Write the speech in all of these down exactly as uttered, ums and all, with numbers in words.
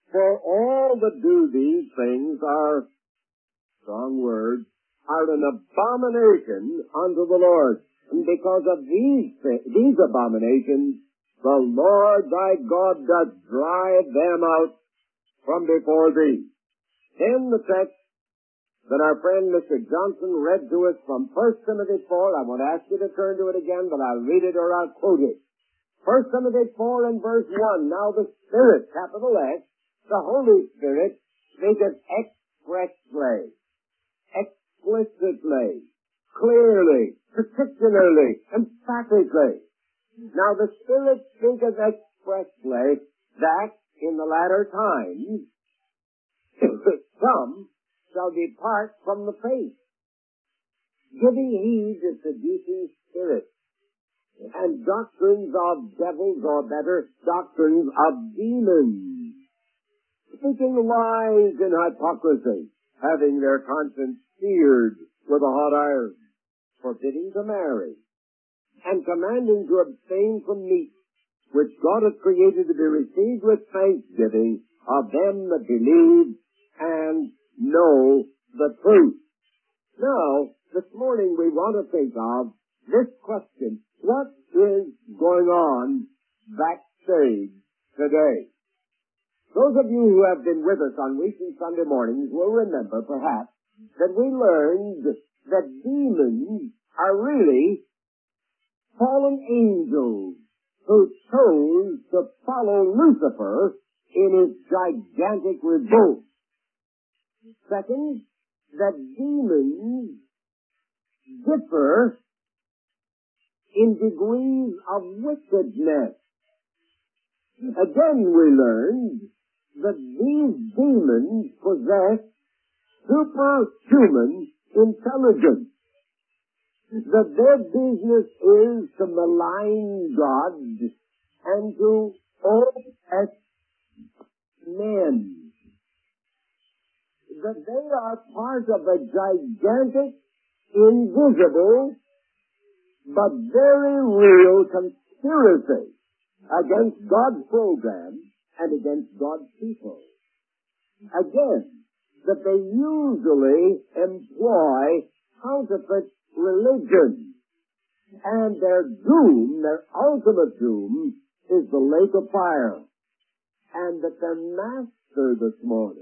For all that do these things are, strong words, are an abomination unto the Lord. And because of these, these abominations, the Lord thy God doth drive them out from before thee. Then the text that our friend Mister Johnson read to us from First Timothy four, I won't ask you to turn to it again, but I'll read it or I'll quote it. First Timothy four and verse one, now the Spirit, capital S, the Holy Spirit, speaketh expressly, explicitly, clearly, particularly, emphatically. Now the Spirit speaketh expressly that in the latter times some shall depart from the faith, giving heed to seducing spirits, and doctrines of devils, or better, doctrines of demons, speaking lies in hypocrisy, having their conscience seared with a hot iron, forbidding to marry, and commanding to abstain from meat, which God hath created to be received with thanksgiving of them that believe and know the truth. Now, this morning we want to think of this question: what is going on backstage today? Those of you who have been with us on recent Sunday mornings will remember, perhaps, that we learned that demons are really fallen angels who chose to follow Lucifer in his gigantic revolt. Second, that demons differ in degrees of wickedness. Again, we learned that these demons possess superhuman intelligence, that their business is to malign God and to oppress men, that they are part of a gigantic, invisible, but very real conspiracy against God's program and against God's people. Again, that they usually employ counterfeit religion, and their doom, their ultimate doom, is the lake of fire, and that their master this morning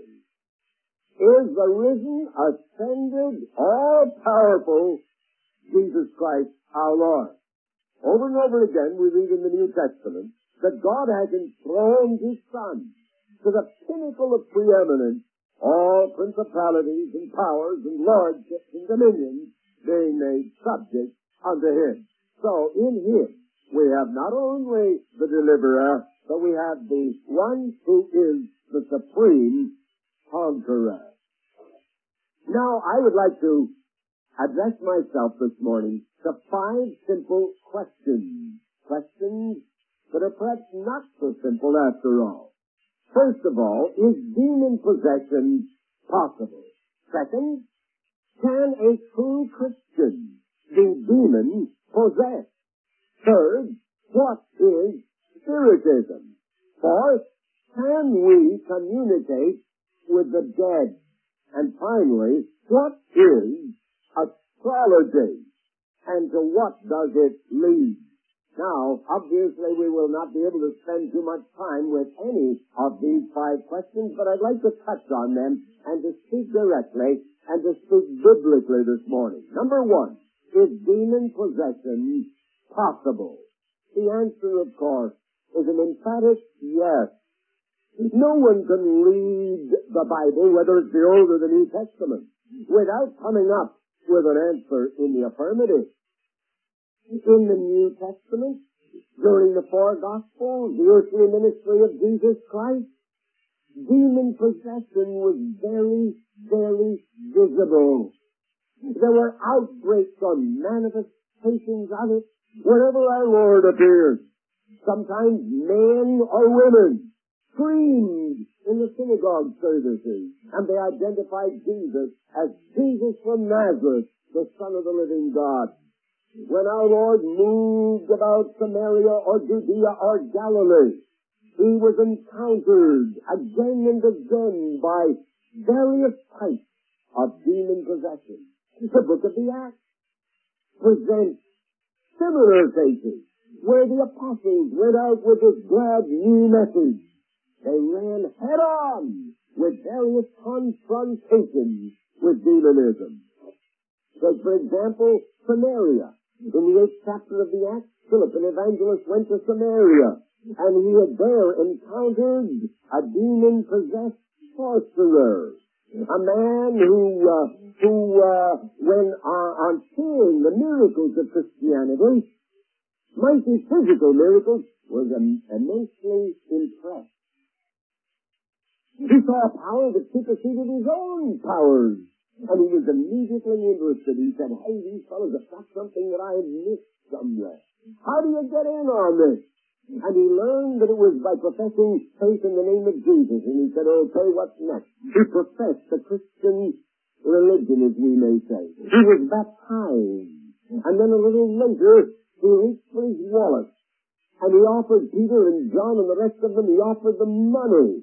is the risen, ascended, all-powerful Jesus Christ our Lord. Over and over again we read in the New Testament that God has enthroned His Son to the pinnacle of preeminence, all principalities and powers and lordships and dominions being made subject unto Him. So in Him we have not only the deliverer, but we have the one who is the supreme conqueror. Now I would like to address myself this morning to five simple questions. Questions that are perhaps not so simple after all. First of all, is demon possession possible? Second, can a true Christian be demon possessed? Third, what is spiritism? Fourth, can we communicate with the dead? And finally, what is astrology? And to what does it lead? Now, obviously we will not be able to spend too much time with any of these five questions, but I'd like to touch on them and to speak directly and to speak biblically this morning. Number one, is demon possession possible? The answer, of course, is an emphatic yes. No one can read the Bible, whether it's the Old or the New Testament, without coming up with an answer in the affirmative. In the New Testament, during the four Gospels, the earthly ministry of Jesus Christ, demon possession was very, very visible. There were outbreaks or manifestations of it wherever our Lord appeared. Sometimes men or women screamed in the synagogue services, and they identified Jesus as Jesus from Nazareth, the Son of the living God. When our Lord moved about Samaria or Judea or Galilee, he was encountered again and again by various types of demon possession. The book of the Acts presents similar cases where the apostles went out with this glad new message. They ran head on with various confrontations with demonism. So, for example, Samaria. In the eighth chapter of the Acts, Philip, an evangelist, went to Samaria, and he had there encountered a demon-possessed sorcerer, a man who, uh, who, uh, when uh, on seeing the miracles of Christianity, mighty physical miracles, was im- immensely impressed. He saw a power that superseded his own powers. And he was immediately interested. He said, hey, these fellows have got something that I have missed somewhere. How do you get in on this? And he learned that it was by professing faith in the name of Jesus. And he said, okay, what's next? He professed the Christian religion, as we may say. He was baptized. And then a little later, he reached for his wallet. And he offered Peter and John and the rest of them, he offered them money,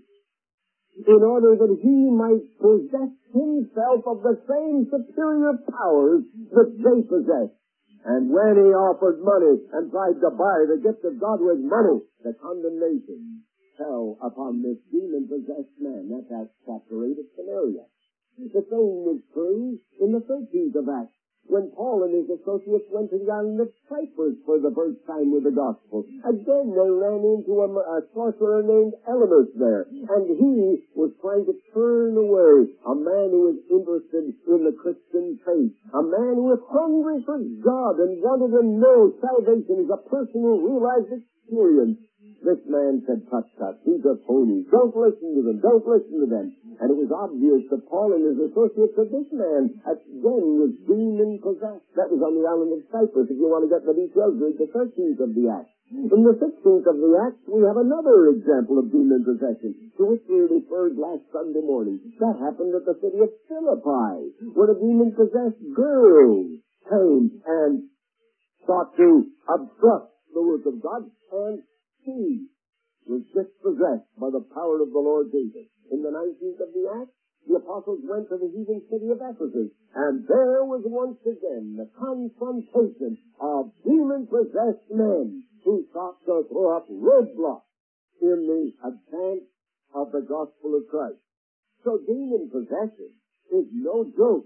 in order that he might possess himself of the same superior powers that they possessed. And when he offered money and tried to buy the gift of God with money, the condemnation fell upon this demon-possessed man. That's Acts chapter eight of Samaria. The same was true in the thirteenth of Acts, when Paul and his associates went to the island of Cyprus for the first time with the gospel. Again, they ran into a, a sorcerer named Elymas there, and he was trying to turn away a man who was interested in the Christian faith, a man who was hungry for God and wanted to know salvation as a personal, realized experience. This man said, tut, tut, these are phonies. Don't listen to them. Don't listen to them. And it was obvious that Paul and his associates that this man, again, was demon-possessed. That was on the island of Cyprus. If you want to get the details, read the thirteenth of the Acts. In the sixteenth of the Acts, we have another example of demon-possession, to which we referred last Sunday morning. That happened at the city of Philippi, where a demon-possessed girl came and sought to obstruct the work of God, and she was dispossessed by the power of the Lord Jesus. In the nineteenth of the Acts, the apostles went to the heathen city of Ephesus, and there was once again the confrontation of demon-possessed men who sought to throw up roadblocks in the advance of the gospel of Christ. So demon-possession is no joke.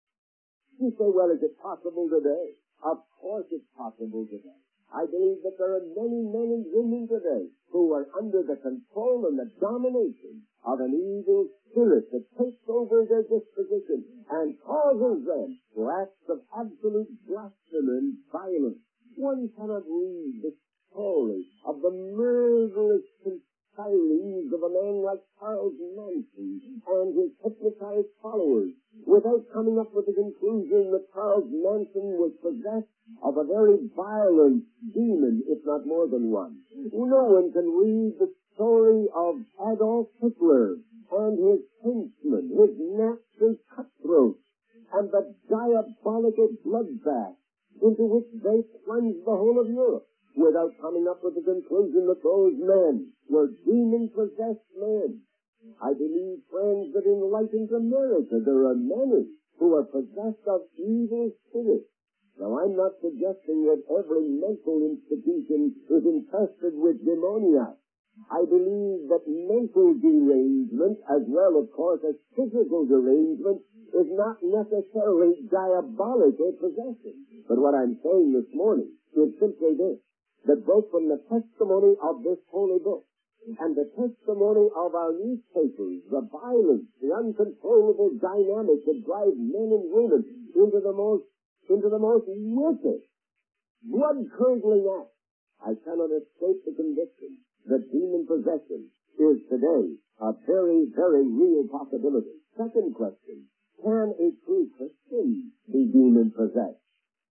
You say, well, is it possible today? Of course it's possible today. I believe that there are many men and women today who are under the control and the domination of an evil spirit that takes over their disposition and causes them to acts of absolute blasphemy and violence. One cannot read the story of the murderous conspiracies of a man like Charles Manson and his hypnotized followers without coming up with the conclusion that Charles Manson was possessed of a very violent demon, if not more than one. No one can read the story of Adolf Hitler and his henchmen, his Nazi cutthroats, and the diabolical bloodbath into which they plunged the whole of Europe, without coming up with the conclusion that those men were demon-possessed men. I believe, friends, that in enlightened America there are many who are possessed of evil spirits. Now, I'm not suggesting that every mental institution is infested with demoniacs. I believe that mental derangement, as well, of course, as physical derangement, is not necessarily diabolical possession. But what I'm saying this morning is simply this, that both from the testimony of this holy book and the testimony of our newspapers, the violence, the uncontrollable dynamics that drive men and women into the most into the most wicked, blood-curdling acts, I cannot escape the conviction that demon possession is today a very, very real possibility. Second question, can a true Christian be demon-possessed?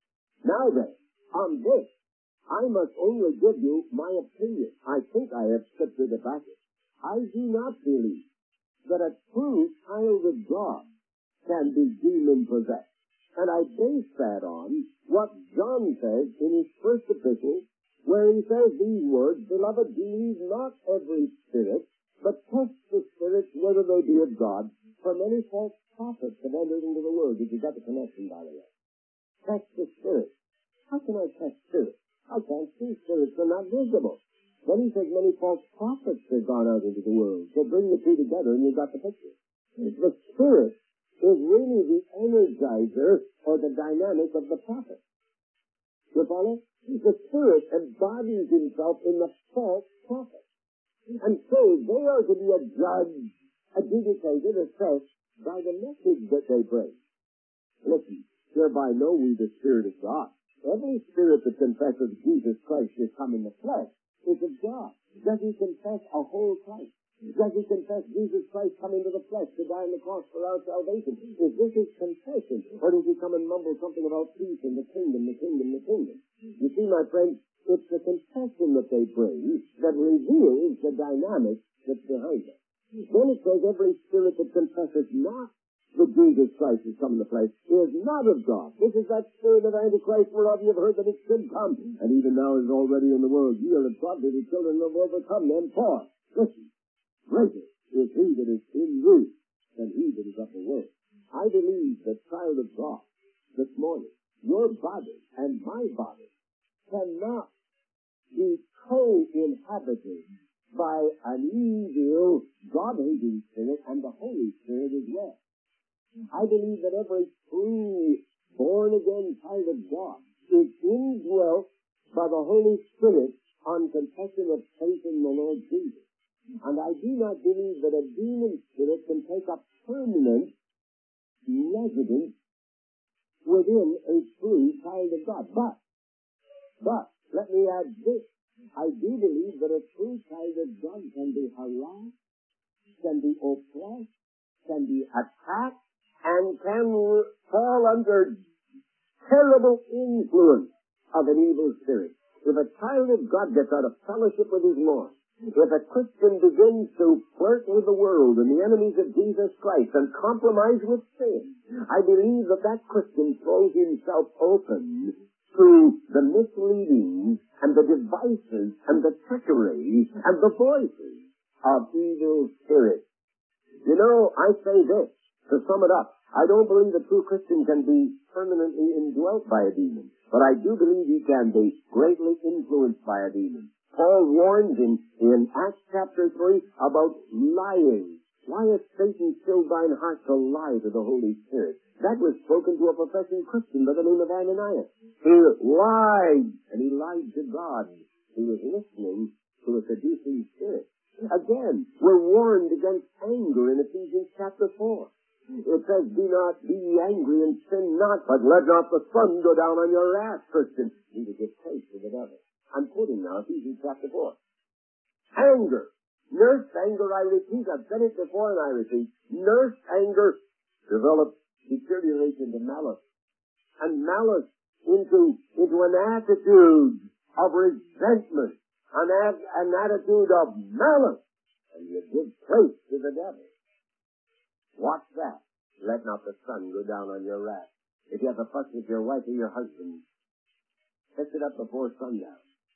Now then, on this, I must only give you my opinion. I think I have scripture to back it. I do not believe that a true child of God can be demon-possessed. And I base that on what John says in his first epistle where he says these words, "Beloved, believe not every spirit, but test the spirits whether they be of God, for many false prophets have entered into the world." Did you get the connection, by the way? Test the spirits. How can I test spirits? I can't see spirits. They're not visible. Then he says many false prophets have gone out into the world. So bring the two together and you've got the picture. The spirit is really the energizer or the dynamic of the prophet. You follow? The spirit embodies himself in the false prophet. And so they are to be adjudged, adjudicated, assessed by the message that they bring. Listen, hereby know we the Spirit of God. Every spirit that confesses Jesus Christ is come in the flesh is of God. Does he confess a whole Christ? Does he confess Jesus Christ come into the flesh to die on the cross for our salvation? Is this his confession? Or does he come and mumble something about peace and the kingdom, the kingdom, the kingdom? You see, my friends, it's the confession that they bring that reveals the dynamic that's behind it. Then it says every spirit that confesses not that Jesus Christ has come in the flesh is not of God. This is that spirit of Antichrist whereof you have heard that it should come, and even now is already in the world. Ye are of God, the children have overcome them. For, listen, greater is he that is in you than he that is of the world. I believe that, child of God, this morning, your body and my body cannot be co-inhabited by an evil, God-hating spirit and the Holy Spirit as well. I believe that every true, born-again child of God is indwelt by the Holy Spirit on confession of faith in the Lord Jesus. And I do not believe that a demon spirit can take up permanent residence within a true child of God. But, but, let me add this. I do believe that a true child of God can be harassed, can be oppressed, can be attacked, and can fall under terrible influence of an evil spirit. If a child of God gets out of fellowship with his Lord, if a Christian begins to flirt with the world and the enemies of Jesus Christ and compromise with sin, I believe that that Christian throws himself open to the misleadings and the devices and the trickery and the voices of evil spirits. You know, I say this, to sum it up, I don't believe a true Christian can be permanently indwelt by a demon, but I do believe he can be greatly influenced by a demon. Paul warns in, in Acts chapter three about lying. Why has Satan filled thine heart to lie to the Holy Spirit? That was spoken to a professing Christian by the name of Ananias. He lied, and he lied to God. He was listening to a seducing spirit. Again, we're warned against anger in Ephesians chapter four. It says, "Be not, be ye angry and sin not, but let not the sun go down on your wrath," Christian. You to give place to the devil. I'm quoting now Ephesians chapter four. Anger. Nursed anger, I repeat. I've said it before and I repeat. Nursed anger develops, deteriorates into malice. And malice into, into an attitude of resentment. An, ad, an attitude of malice. And you give place to the devil. Watch that. Let not the sun go down on your wrath. If you have a fuss with your wife or your husband, fix it up before sundown.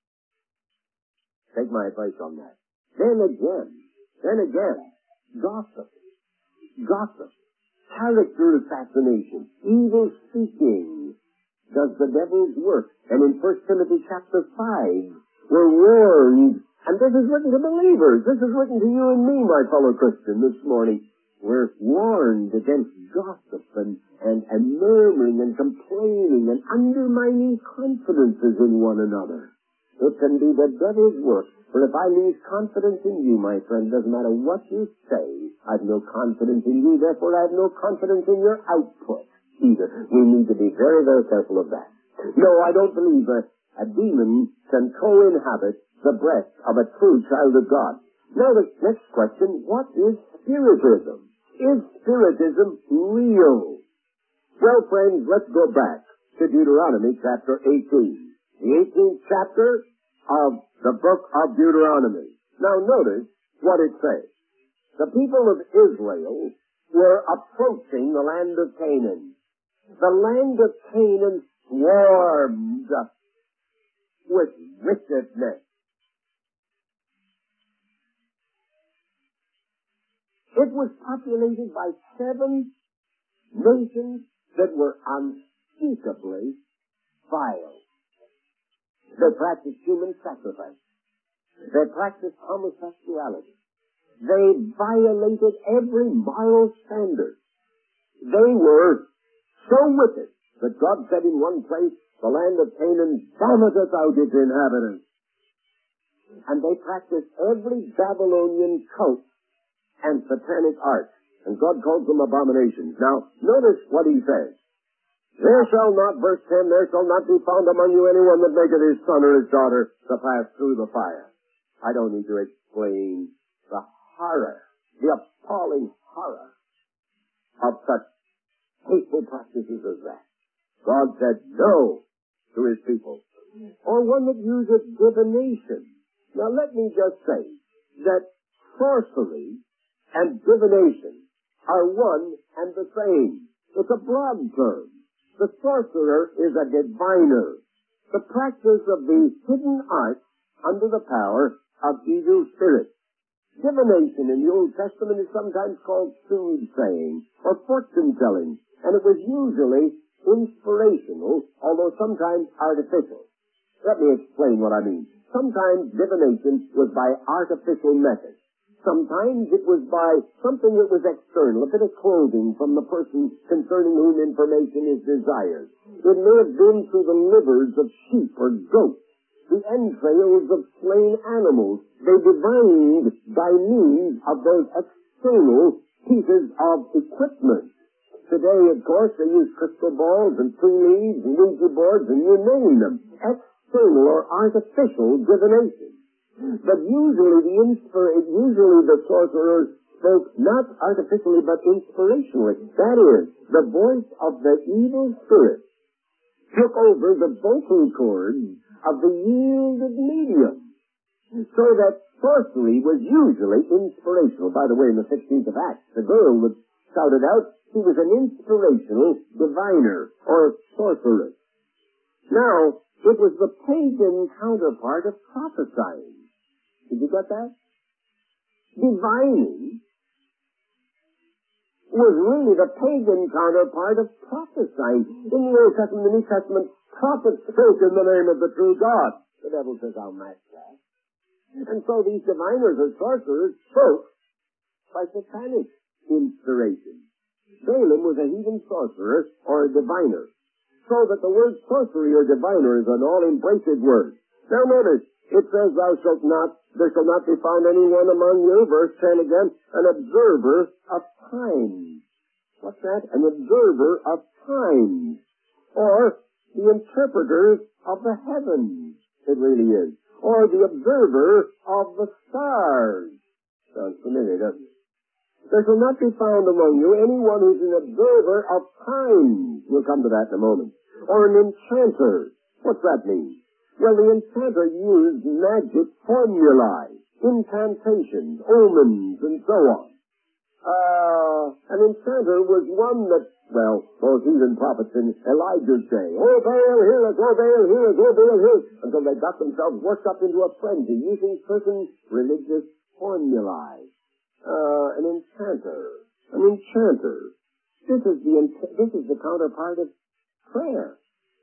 Take my advice on that. Then again, then again, gossip. Gossip. Character assassination. Evil speaking does the devil's work. And in First Timothy chapter five, we're warned, and this is written to believers. This is written to you and me, my fellow Christian, this morning. We're warned against gossip and, and, and murmuring and complaining and undermining confidences in one another. It can be the devil's work. For if I lose confidence in you, my friend, doesn't matter what you say, I have no confidence in you, therefore I have no confidence in your output either. We need to be very, very careful of that. No, I don't believe a, a demon can co-inhabit the breast of a true child of God. Now the next question, what is Spiritism? Is Spiritism real? Well, friends, let's go back to Deuteronomy chapter eighteen. The eighteenth chapter of the book of Deuteronomy. Now notice what it says. The people of Israel were approaching the land of Canaan. The land of Canaan swarmed with wickedness. It was populated by seven nations that were unspeakably vile. They practiced human sacrifice. They practiced homosexuality. They violated every moral standard. They were so wicked that God said in one place, the land of Canaan vomiteth out its inhabitants. And they practiced every Babylonian cult and satanic art. And God calls them abominations. Now, notice what he says. There shall not, verse ten, there shall not be found among you anyone that maketh his son or his daughter to pass through the fire. I don't need to explain the horror, the appalling horror of such hateful practices as that. God said no to his people. Or one that uses divination. Now let me just say that sorcery and divination are one and the same. It's a broad term. The sorcerer is a diviner. The practice of the hidden arts under the power of evil spirits. Divination in the Old Testament is sometimes called soothsaying or fortune-telling, and it was usually inspirational, although sometimes artificial. Let me explain what I mean. Sometimes divination was by artificial methods. Sometimes it was by something that was external, a bit of clothing from the person concerning whom information is desired. It may have been through the livers of sheep or goats, the entrails of slain animals. They divined by means of those external pieces of equipment. Today, of course, they use crystal balls and tree leaves and Ouija boards and you name them. External or artificial divination. But usually the inspir- usually the sorcerers spoke not artificially but inspirationally. That is, the voice of the evil spirit took over the vocal cords of the yielded medium. So that sorcery was usually inspirational. By the way, in the sixteenth of Acts, the girl that shouted out, she was an inspirational diviner or sorceress. Now, it was the pagan counterpart of prophesying. Did you get that? Divining was really the pagan counterpart of prophesying. In the Old Testament and the New Testament, prophets spoke in the name of the true God. The devil says, I'll match that. And so these diviners or sorcerers spoke by satanic inspiration. Balaam was a heathen sorcerer or a diviner. So that the word sorcery or diviner is an all-embracing word. Now notice, it says, thou shalt not, there shall not be found anyone among you, verse ten again, an observer of times. What's that? An observer of times. Or the interpreters of the heavens, it really is. Or the observer of the stars. Sounds familiar, doesn't it? There shall not be found among you anyone who's an observer of times. We'll come to that in a moment. Or an enchanter. What's that mean? Well, the enchanter used magic formulae, incantations, omens, and so on. Uh, an enchanter was one that, well, those heathen prophets in Elijah's day, oh, Baal, hear us, oh, Baal, hear us, oh, Baal, hear us, until they got themselves worked up into a frenzy using certain religious formulae. Uh, an enchanter, an enchanter. This is the, this is the counterpart of prayer.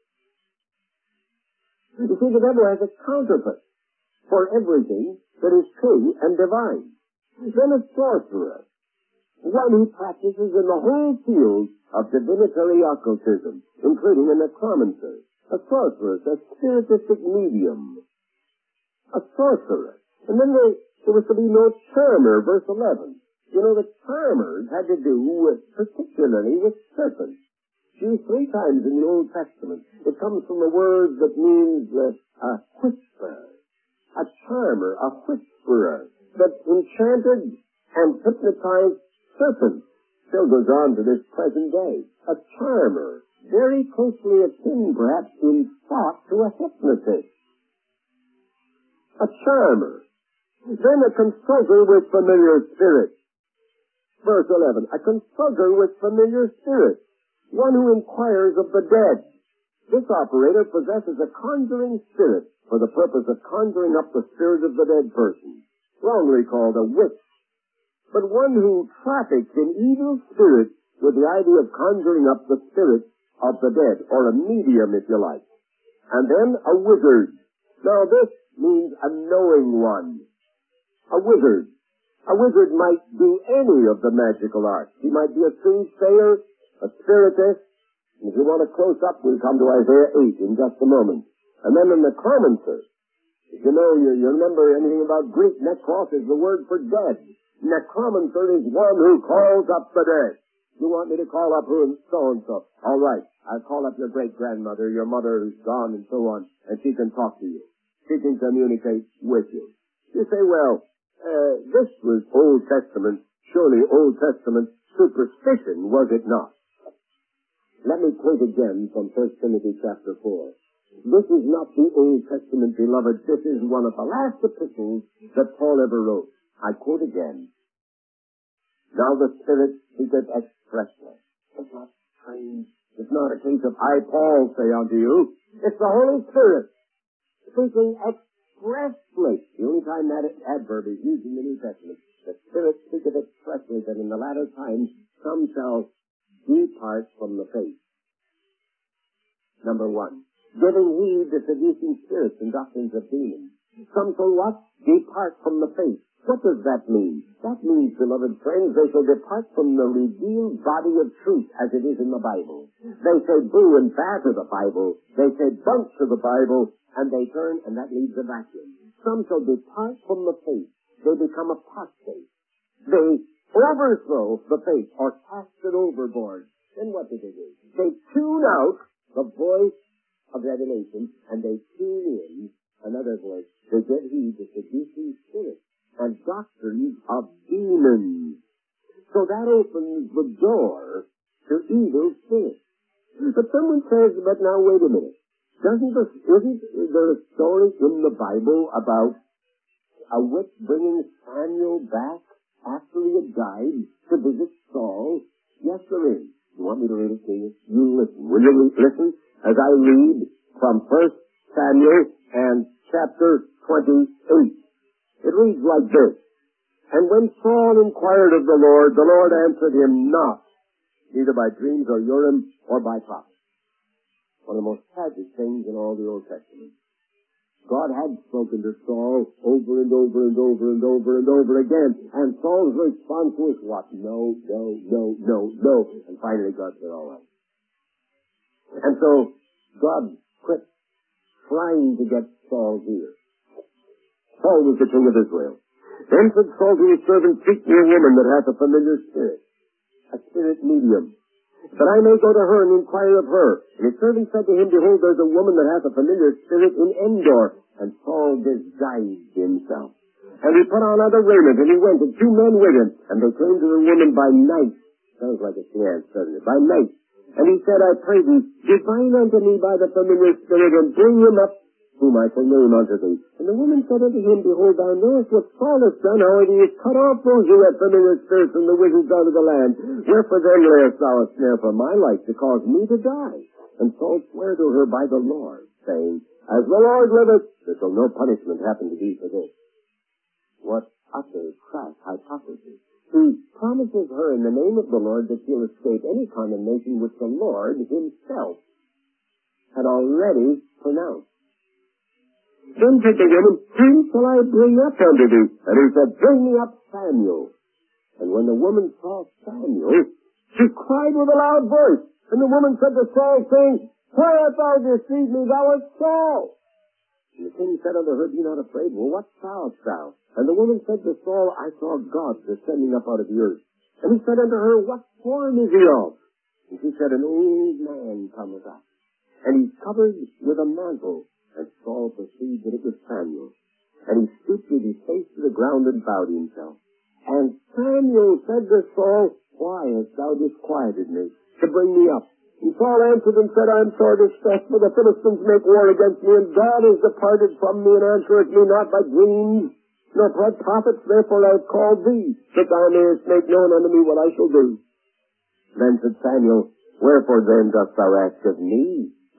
You see, the devil has a counterfeit for everything that is true and divine. Then a sorcerer, one who practices in the whole field of divinatory occultism, including a necromancer, a sorceress, a spiritistic medium, a sorcerer. And then there, there was to be no charmer, verse eleven. You know, the charmers had to do with, particularly with serpents. Used three times in the Old Testament. It comes from a word that means uh, a whisper, a charmer, a whisperer, that enchanted and hypnotized serpents. Still goes on to this present day. A charmer, very closely akin, perhaps, in thought to a hypnotist. A charmer. Then a consulter with familiar spirits. Verse eleven, a consulter with familiar spirits. One who inquires of the dead. This operator possesses a conjuring spirit for the purpose of conjuring up the spirit of the dead person, wrongly called a witch, but one who traffics in evil spirits with the idea of conjuring up the spirit of the dead, or a medium, if you like. And then a wizard. Now this means a knowing one. A wizard. A wizard might do any of the magical arts. He might be a soothsayer, a spiritist, and if you want a close-up, we'll come to Isaiah eight in just a moment. And then a necromancer. If you know, you, you remember anything about Greek, nekros is the word for dead. Necromancer is one who calls up the dead. You want me to call up who and so-and-so? All right, I'll call up your great-grandmother, your mother who's gone, and so on, and she can talk to you. She can communicate with you. You say, well, uh, this was Old Testament, surely Old Testament superstition, was it not? Let me quote again from First Timothy chapter four. This is not the Old Testament, beloved. This is one of the last epistles that Paul ever wrote. I quote again. Now the Spirit speaketh expressly. It's not strange. It's not a case of I, Paul, say unto you. It's the Holy Spirit speaking expressly. The only time that adverb is used in the New Testament. The Spirit speaketh expressly that in the latter times some shall depart from the faith. Number one, giving heed to seducing spirits and doctrines of demons. Some shall what? Depart from the faith. What does that mean? That means, beloved friends, they shall depart from the revealed body of truth as it is in the Bible. They say boo and baa to the Bible. They say bunk to the Bible, and they turn, and that leaves a vacuum. Some shall depart from the faith. They become apostate. They overthrow the faith or cast it overboard. Then what do they do? They tune out the voice of revelation, and they tune in another voice. They get heed to seducing spirits and doctrines of demons. So that opens the door to evil spirits. But someone says, but now wait a minute. Doesn't this, isn't there a story in the Bible about a witch bringing Samuel back after he had died to visit Saul? Yes, there is. You want me to read it to you? You listen. Will you listen as I read from First Samuel and chapter twenty-eight? It reads like this. And when Saul inquired of the Lord, the Lord answered him not, neither by dreams or Urim or by prophets. One of the most tragic things in all the Old Testament. God had spoken to Saul over and over and over and over and over again. And Saul's response was what? No, no, no, no, no. And finally God said, all right. And so God quit trying to get Saul's ear. Saul was the king of Israel. Then said Saul to his servant, seek me a woman that hath a familiar spirit, a spirit medium, that I may go to her and inquire of her. And his servant said to him, behold, there's a woman that hath a familiar spirit in Endor. And Saul disguised himself. And he put on other raiment, and he went, and two men with him. And they came to the woman by night. Sounds like a chance, doesn't it? By night. And he said, I pray thee, divine unto me by the familiar spirit, and bring him up, whom I shall name unto thee. And the woman said unto him, behold, thou knowest what Saul has done, how he has cut off those who have familiar spirits and the wizards out of the land. Wherefore then layest thou a snare for my life to cause me to die? And Saul sware to her by the Lord, saying, as the Lord liveth, there shall no punishment happen to thee for this. What utter crass hypocrisy. He promises her in the name of the Lord that she'll escape any condemnation which the Lord himself had already pronounced. Then said the woman, whom shall I bring up unto thee? And he said, bring me up Samuel. And when the woman saw Samuel, she cried with a loud voice. And the woman said to Saul, saying, why hast thou deceived me? Thou art Saul. And the king said unto her, be not afraid. Well, what sawest thou? And the woman said to Saul, I saw God descending up out of the earth. And he said unto her, what form is he of? And she said, an old man cometh up. And he's covered with a mantle. And Saul perceived that it was Samuel. And he stooped with his face to the ground and bowed himself. And Samuel said to Saul, why hast thou disquieted me to bring me up? And Saul answered and said, I am sore distressed, for the Philistines make war against me, and God is departed from me, and answereth me not by dreams, nor by prophets. Therefore I have called thee, that thou mayest make known unto me what I shall do. Then said Samuel, wherefore then dost thou ask of me,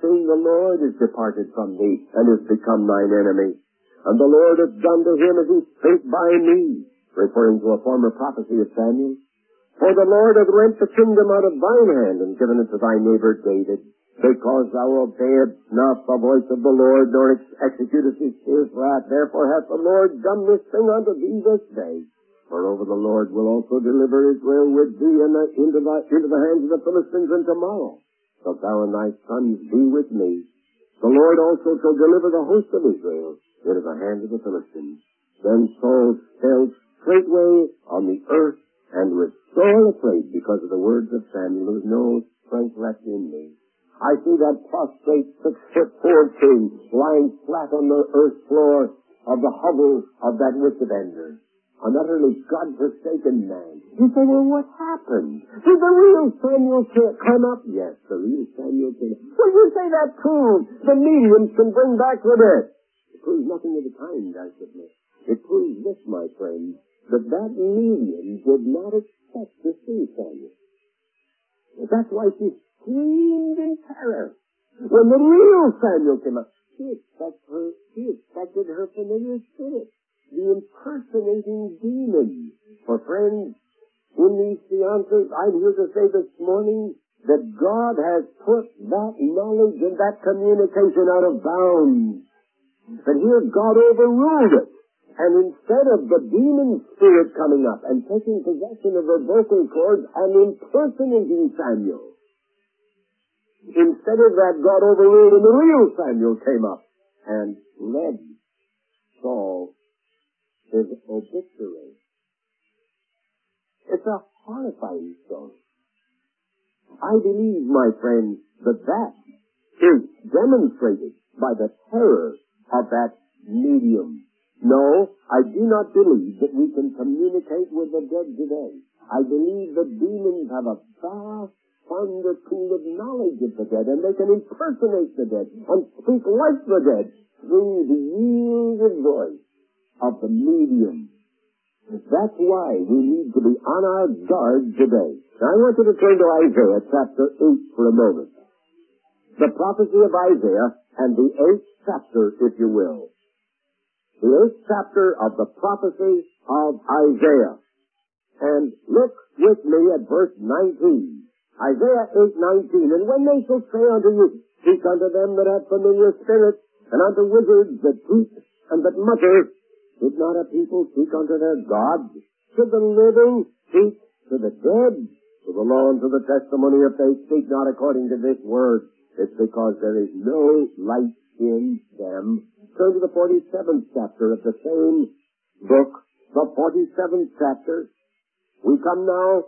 seeing the Lord is departed from thee, and is become thine enemy. And the Lord hath done to him as he spake by me, referring to a former prophecy of Samuel. For the Lord hath rent the kingdom out of thine hand, and given it to thy neighbor David, because thou obeyedst not the voice of the Lord, nor ex- executest his wrath. Therefore hath the Lord done this thing unto thee this day. Moreover, the Lord will also deliver Israel with thee in the, into, the, into the hands of the Philistines, and tomorrow shalt thou and thy sons be with me. The Lord also shall deliver the host of Israel into the hands of the Philistines. Then Saul fell straightway on the earth, and was sore afraid because of the words of Samuel. There was no strength left in me. I see that prostrate six-foot-four king lying flat on the earth floor of the hovel of that wicked ender. An utterly God-forsaken man. You say, well, what happened? Did the real Samuel come up? Yes, the real Samuel came up. Well, you say that proves the mediums can bring back the dead. It proves nothing of the kind, I submit. It proves this, my friend, that that medium did not expect to see Samuel. That's why she screamed in terror. When the real Samuel came up, she expected her, she expected her familiar spirit, the impersonating demon. For friends, in these seances, I'm here to say this morning that God has put that knowledge and that communication out of bounds. But here God overruled it. And instead of the demon spirit coming up and taking possession of her vocal cords and impersonating Samuel, instead of that, God overruled and the real Samuel came up and led Saul his obituary. It's a horrifying story. I believe, my friends, that that is demonstrated by the terror of that medium. No, I do not believe that we can communicate with the dead today. I believe that demons have a vast fonder pool of knowledge of the dead, and they can impersonate the dead and speak like the dead through the yielded voice of the medium. That's why we need to be on our guard today. Now I want you to turn to Isaiah chapter eight for a moment. The prophecy of Isaiah and the eighth chapter, if you will. The eighth chapter of the prophecy of Isaiah. And look with me at verse nineteen. Isaiah eight nineteen. And when they shall say unto you, speak unto them that have familiar spirits, and unto wizards that teach and that mutter, did not a people speak unto their gods? Should the living speak to the dead? To the law and to the testimony, if they speak not according to this word, it's because there is no light in them. Turn to the forty-seventh chapter of the same book, the forty-seventh chapter. We come now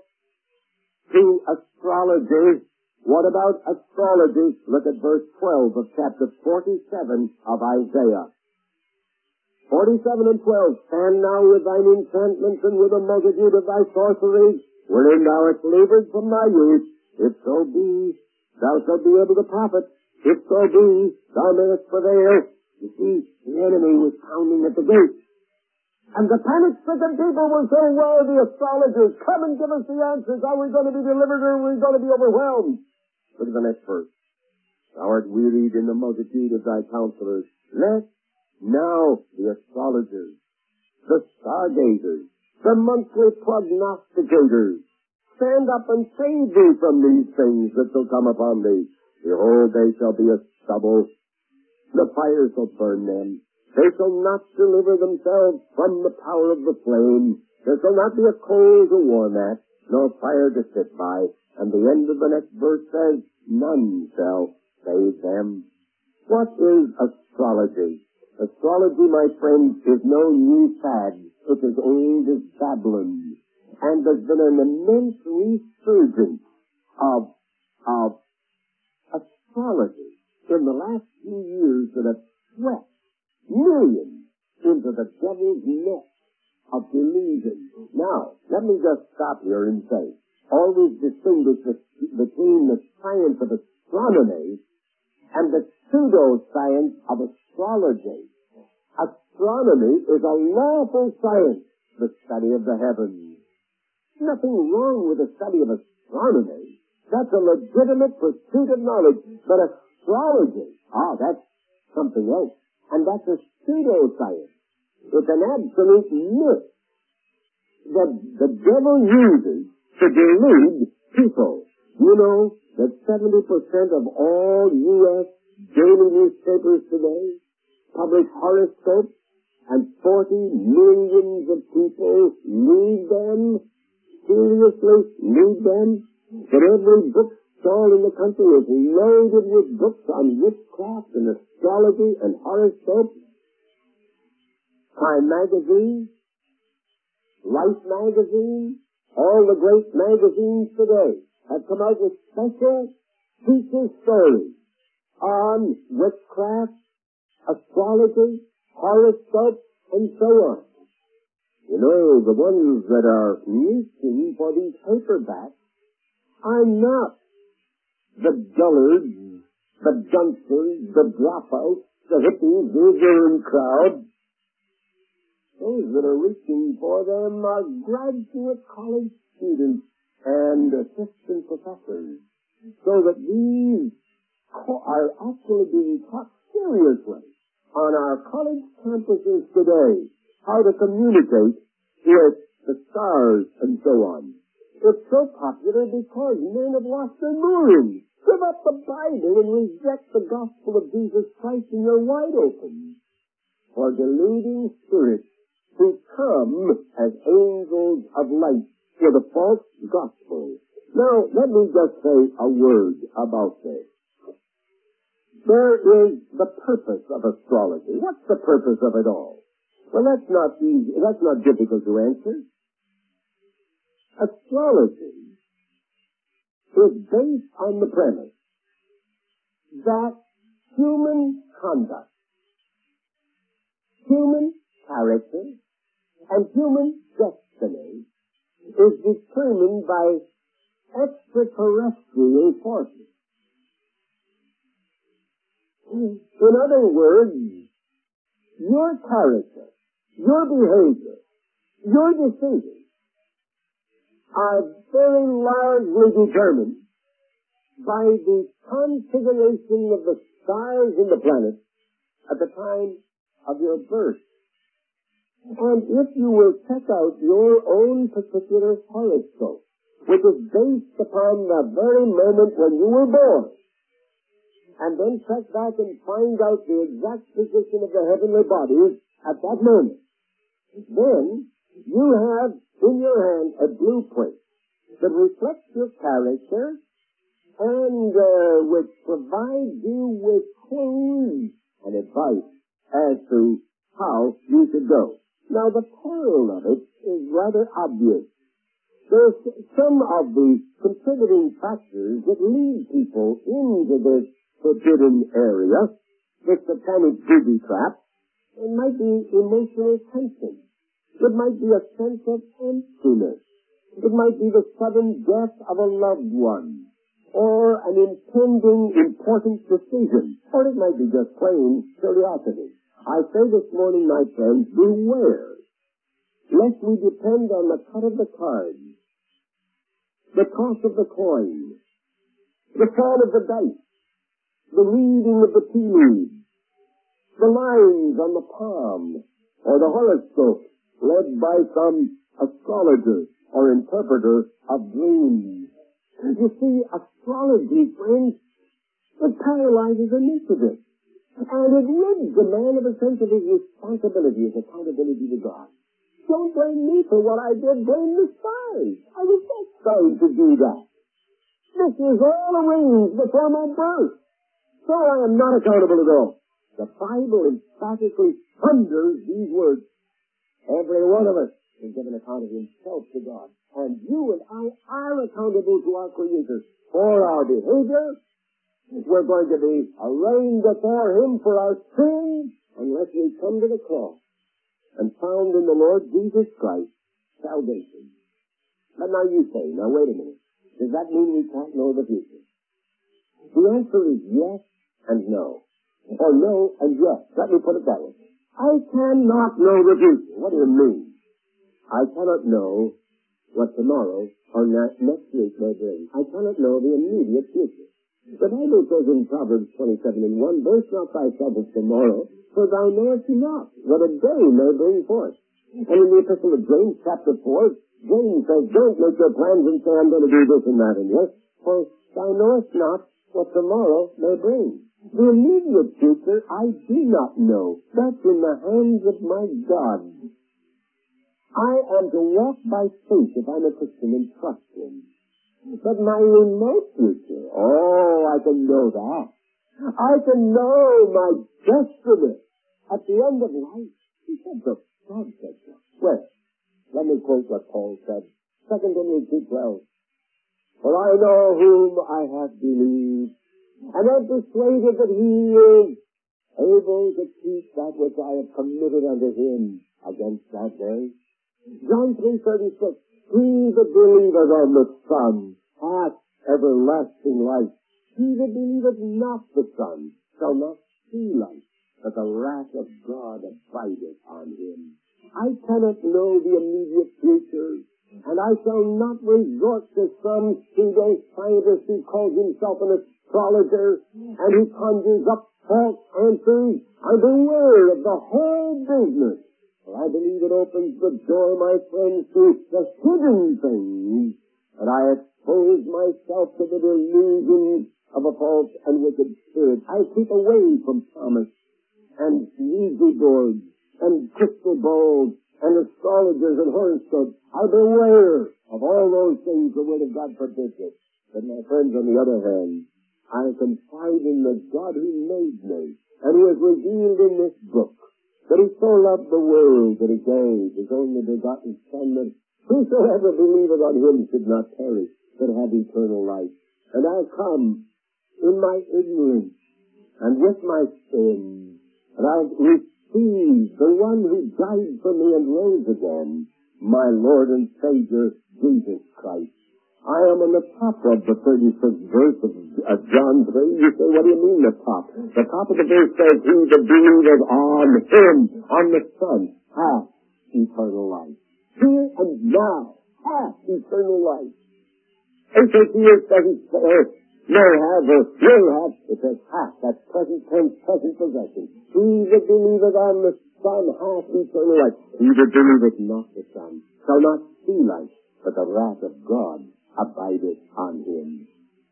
to astrology. What about astrology? Look at verse twelve of chapter forty-seven of Isaiah. forty-seven and twelve. Stand now with thine enchantments and with a multitude of thy sorceries, wherein thou art labored from thy youth. If so be, thou shalt be able to profit. If so be, thou mayest prevail. You see, the enemy was pounding at the gate. And the panic-stricken people were saying, well, the astrologers, come and give us the answers. Are we going to be delivered or are we going to be overwhelmed? Look at the next verse. Thou art wearied in the multitude of thy counselors. Let now the astrologers, the stargazers, the monthly prognosticators, stand up and save thee from these things that shall come upon thee. Behold, they shall be a stubble. The fire shall burn them. They shall not deliver themselves from the power of the flame. There shall not be a coal to warm at, nor fire to sit by. And the end of the next verse says, none shall save them. What is astrology? Astrology, my friends, is no new fad. It is old as Babylon. And there's been an immense resurgence of, of astrology in the last few years that have swept millions into the devil's net of delusion. Now, let me just stop here and say, always distinguish the, between the science of astronomy and the pseudo-science of astrology. Astronomy is a lawful science, the study of the heavens. Nothing wrong with the study of astronomy. That's a legitimate pursuit of knowledge. But astrology. Ah, that's something else. And that's a pseudoscience. It's an absolute myth that the devil uses to delude people. You know that seventy percent of all U S daily newspapers today publish horoscopes, and forty millions of people read them, seriously read them, that every bookstall in the country is loaded with books on witchcraft and astrology and horoscopes. Time magazine, Life magazine, all the great magazines today have come out with special feature stories on witchcraft, astrology, horoscopes, and so on. You know, the ones that are reaching for these paperbacks are not the dullards, the dunces, the dropouts, the hippies, the ignorant crowd. Those that are reaching for them are graduate college students and assistant professors, so that these are actually being taught seriously on our college campuses today how to communicate with the stars and so on. It's so popular because men have lost their moorings. Give up the Bible and reject the gospel of Jesus Christ and you're wide open for deluding spirits who come as angels of light with a false gospel. Now, let me just say a word about this. There is the purpose of astrology. What's the purpose of it all? Well, that's not easy. That's not difficult to answer. Astrology is based on the premise that human conduct, human character, and human destiny is determined by extraterrestrial forces. In other words, your character, your behavior, your decisions are very largely determined by the configuration of the stars and the planets at the time of your birth. And if you will check out your own particular horoscope, which is based upon the very moment when you were born, and then check back and find out the exact position of the heavenly bodies at that moment, then you have in your hand a blueprint that reflects your character and uh, which provides you with clues and advice as to how you should go. Now, the peril of it is rather obvious. There's some of the contributing factors that lead people into this forbidden area, this satanic booby trap. It might be emotional tension. It might be a sense of emptiness. It might be the sudden death of a loved one, or an impending important decision, or it might be just plain curiosity. I say this morning, my friends, beware, lest we depend on the cut of the cards, the toss of the coin, the fall of the dice, the reading of the tea leaves, the lines on the palm, or the horoscope led by some astrologer or interpreter of dreams. You see, astrology, friends, it paralyzes initiative. And it rids the man of a sense of his responsibility, his accountability to God. Don't blame me for what I did, blame the stars. I was so sorry to do that. This was all arranged before my birth. So I am not accountable at all. The Bible emphatically thunders these words. Every one of us is given account of himself to God. And you and I are accountable to our Creator for our behavior. We're going to be arraigned before Him for our sins unless we come to the cross and found in the Lord Jesus Christ salvation. But now you say, now wait a minute. Does that mean we can't know the future? The answer is yes and no. Or no and yes. Let me put it that way. I cannot know the future. What do you mean? I cannot know what tomorrow or next week may bring. I cannot know the immediate future. The Bible says in Proverbs twenty-seven and one, boast not thyself of tomorrow, for thou knowest not what a day may bring forth. And in the Epistle of James, chapter four, James says, don't make your plans and say, I'm going to do this and that and this, for thou knowest not what tomorrow may bring. The immediate future I do not know. That's in the hands of my God. I am to walk by faith if I'm a Christian and trust Him. But my remote future, oh, I can know that. I can know my destiny at the end of life. He said so. God said so. Well, let me quote what Paul said. Second Timothy two twelve. For I know whom I have believed, and am persuaded that He is able to keep that which I have committed unto Him against that day. John three thirty-six. He that believeth on the Son hath everlasting life. He that believeth not the Son shall not see life, but the wrath of God abideth on him. I cannot know the immediate future, and I shall not resort to some pseudo scientist who calls himself an astrologer, and who conjures up false answers. I'm aware of the whole business. For I believe it opens the door, my friends, to the hidden things, and I expose myself to the delusion of a false and wicked spirit. I keep away from Thomas and Ouija boards and crystal balls and astrologers and horoscopes. I beware of all those things the Word of God forbids it. But my friends, on the other hand, I confide in the God who made me and who has revealed in this book that He so loved the world that He gave His only begotten Son, that whosoever believeth on Him should not perish, but have eternal life. And I come in my ignorance and with my sin, and I receive the one who died for me and rose again, my Lord and Savior, Jesus Christ. I am on the top of the thirty-sixth verse of uh, John three. You say, what do you mean the top? The top of the verse says, he that believeth on Him, on the Son, hath eternal life. Here and now, hath eternal life. H A T S doesn't say, may have or will have. It says hath. That's present tense, present possession. He that believeth on the Son hath eternal life. He that believeth not the Son shall not see life, but the wrath of God abideth on him.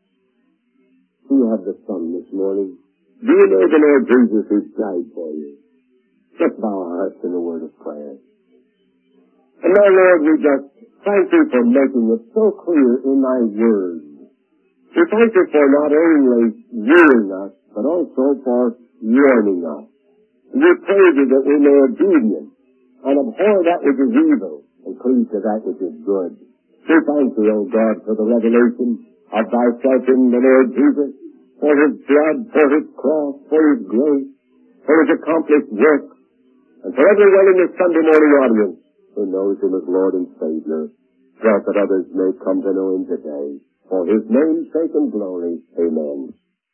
Do you have the Son this morning? Do you know the Lord Jesus who died for you? Just bow our hearts in a word of prayer. And now, Lord, we just thank You for making it so clear in Thy Word. We thank You for not only warning us, but also for warning us. And we pray Thee that we may obedient and abhor that which is evil and cleave to that which is good. We thank Thee, O God, for the revelation of Thyself in the Lord Jesus, for His blood, for His cross, for His grace, for His accomplished work, and for everyone in this Sunday morning audience who knows Him as Lord and Savior, grant that others may come to know Him today. For His name's sake and glory, amen.